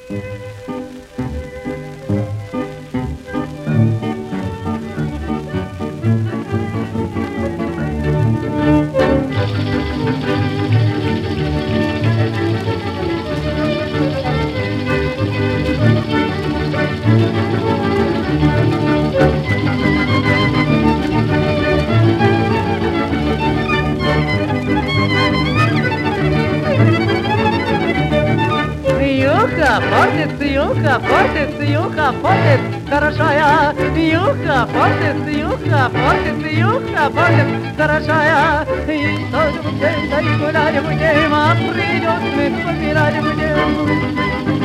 Юха, портится, юха, портит, хорошая. Юха, портится, юха, портится, юха, портит, хорошая. И тоже будем, да и гулять будем, а придет, мы помирать будем.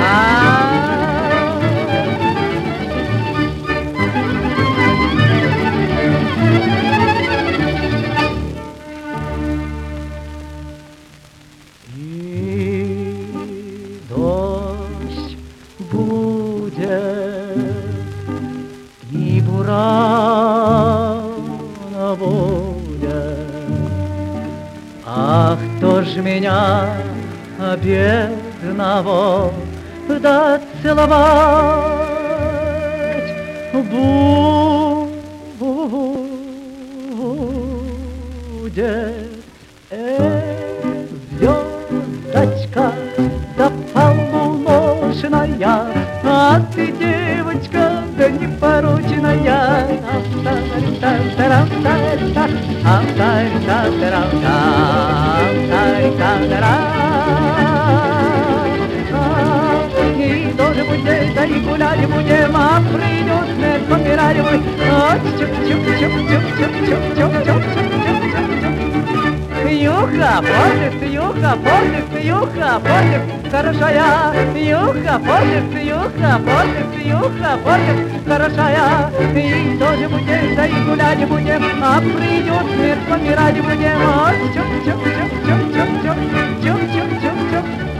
И бурана будет. Ах, кто ж меня, бедного, да целовать будет? Звездочка, да полуношная, а ты, девочка, да непорочная. И тоже будем, да и гулять будем, а придет смерть, помирать будем. Юха, портится, юха, портится, юха, портится, хорошая. Юха, портится, юха, портится, юха, портится, хорошая. И тоже будем, да и гулять будем, а придет смерть, помирать будем. Чуп-чуп-чуп-чуп-чуп-чуп-чуп-чуп-чуп-чуп-чуп.